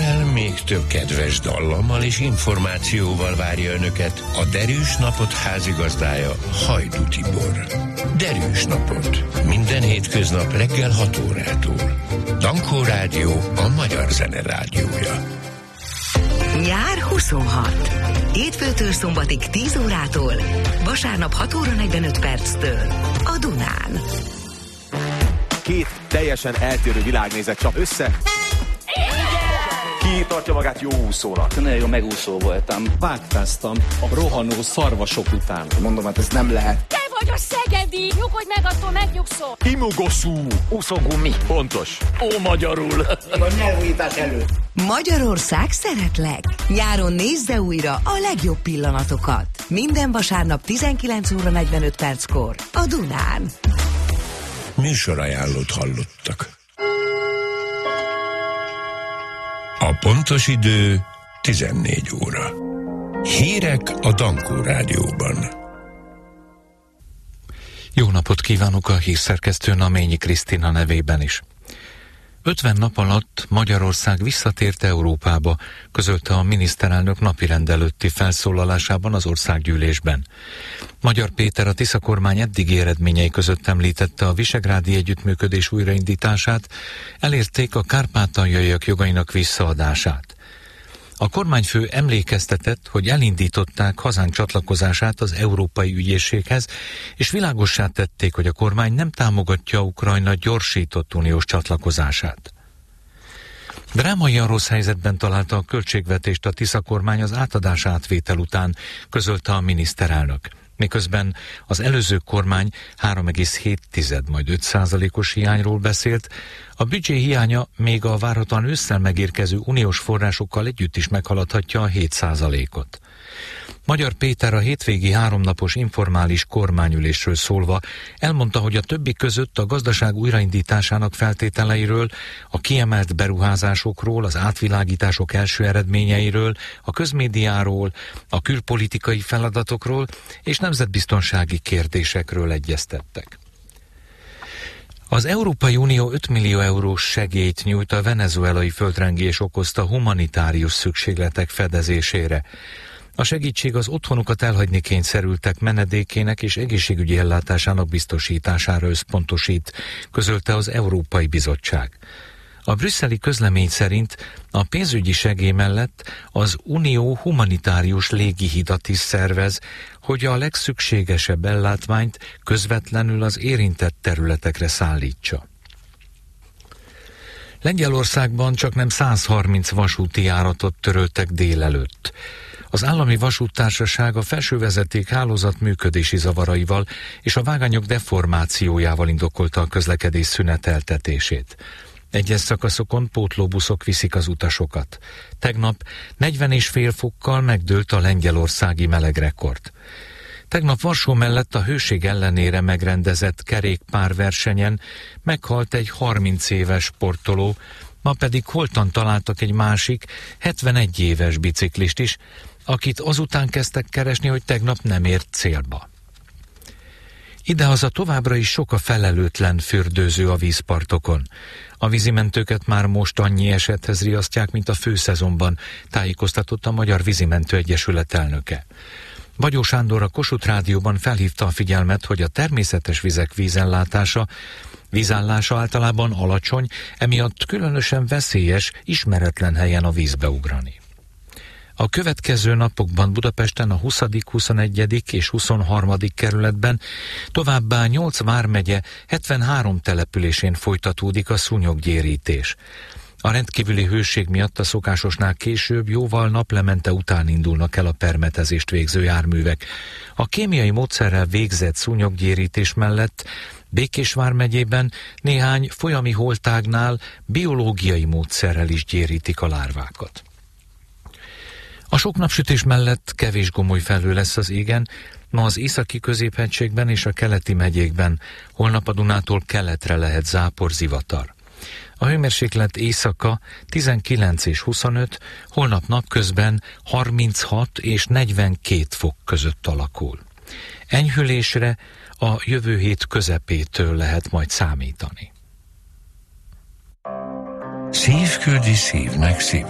Ezzel még több kedves dallammal és információval várja Önöket a Derűs Napot házigazdája, Hajdú Tibor. Derűs Napot. Minden hétköznap reggel 6 órától. Dankó Rádió, a magyar zene rádiója. Nyár 26. Hétfőtől szombatig 10 órától, vasárnap 6 óra 45 perctől a Dunán. Két teljesen eltérő világnézet csap össze. Ki tartja magát jó úszónak? Nagyon jó megúszó voltam. Vágtáztam a rohanó szarvasok után. Mondom, hát ez nem lehet. Te vagy a szegedi! Nyugodj meg, attól megnyugszol! Imogoszú! Úszógumi. Pontos. Ó, magyarul! A nyelvújítás előtt. Magyarország szeretlek! Nyáron nézze újra a legjobb pillanatokat. Minden vasárnap 19 óra 45 perckor a Dunán. Műsorajánlót hallottak. A pontos idő 14 óra. Hírek a Dankó Rádióban. Jó napot kívánok a hírszerkesztő Naményi Krisztina nevében is. 50 nap alatt Magyarország visszatért Európába, közölte a miniszterelnök napirend előtti felszólalásában az országgyűlésben. Magyar Péter a Tisza kormány eddigi eredményei között említette a visegrádi együttműködés újraindítását, elérték a kárpátaljaiak jogainak visszaadását. A kormányfő emlékeztetett, hogy elindították hazánk csatlakozását az Európai Ügyészséghez, és világossá tették, hogy a kormány nem támogatja Ukrajna gyorsított uniós csatlakozását. Drámaian rossz helyzetben találta a költségvetést a Tisza kormány az átadás átvétel után, közölte a miniszterelnök. Miközben az előző kormány 3,7, majd 5%-os hiányról beszélt, a büdzsé hiánya még a várhatóan ősszel megérkező uniós forrásokkal együtt is meghaladhatja a 7%-ot. Magyar Péter a hétvégi 3 napos informális kormányülésről szólva elmondta, hogy a többi között a gazdaság újraindításának feltételeiről, a kiemelt beruházásokról, az átvilágítások első eredményeiről, a közmédiáról, a külpolitikai feladatokról és nemzetbiztonsági kérdésekről egyeztettek. Az Európai Unió 5 millió eurós segélyt nyújt a venezuelai földrengés okozta humanitárius szükségletek fedezésére. A segítség az otthonukat elhagyni kényszerültek menedékének és egészségügyi ellátásának biztosítására összpontosít, közölte az Európai Bizottság. A brüsszeli közlemény szerint a pénzügyi segély mellett az Unió humanitárius légihidat is szervez, hogy a legszükségesebb ellátmányt közvetlenül az érintett területekre szállítsa. Lengyelországban csaknem 130 vasúti járatot töröltek délelőtt. Az állami vasúttársaság a felsővezeték hálózat működési zavaraival és a vágányok deformációjával indokolta a közlekedés szüneteltetését. Egyes szakaszokon pótlóbuszok viszik az utasokat. Tegnap 40,5 fokkal megdőlt a lengyelországi melegrekord. Tegnap Varsó mellett a hőség ellenére megrendezett kerékpárversenyen meghalt egy 30 éves sportoló, ma pedig holtan találtak egy másik, 71 éves biciklist is, akit azután kezdtek keresni, hogy tegnap nem ért célba. Idehaza továbbra is sok a felelőtlen fürdőző a vízpartokon. A vízimentőket már most annyi esethez riasztják, mint a főszezonban, tájékoztatott a Magyar Vízimentő Egyesület elnöke. Bagyó Sándor a Kossuth Rádióban felhívta a figyelmet, hogy a természetes vizek vízállása általában alacsony, emiatt különösen veszélyes ismeretlen helyen a vízbe ugrani. A következő napokban Budapesten a 20., 21. és 23. kerületben, továbbá 8 vármegye 73 településén folytatódik a szúnyoggyérítés. A rendkívüli hőség miatt a szokásosnál később, jóval naplemente után indulnak el a permetezést végző járművek. A kémiai módszerrel végzett szúnyoggyérítés mellett Békés vármegyében néhány folyami holtágnál biológiai módszerrel is gyérítik a lárvákat. A sok napsütés mellett kevés gomoly felhő lesz az égen, ma az északi középhegységben és a keleti megyékben, holnap a Dunától keletre lehet zápor, zivatar. A hőmérséklet éjszaka 19 és 25, holnap napközben 36 és 42 fok között alakul. Enyhülésre a jövő hét közepétől lehet majd számítani. Szív küldi szívnek szívet.